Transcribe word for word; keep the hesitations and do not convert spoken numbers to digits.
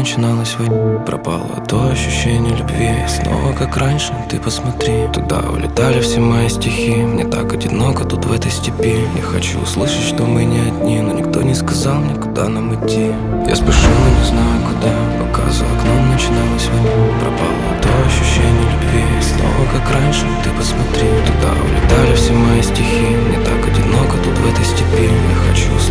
начиналась война. Пропало то ощущение любви. Снова как раньше, ты посмотри. Туда улетали все мои стихи. Мне так одиноко тут в этой степи. Я хочу услышать, что мы не одни, но никто не сказал мне, куда нам идти. Я спешу, но не знаю куда. Пока за окном начиналась война. Пропало то ощущение любви. Снова как раньше, ты посмотри. Туда улетали все мои стихи. Мне так одиноко тут в этой степи. Я хочу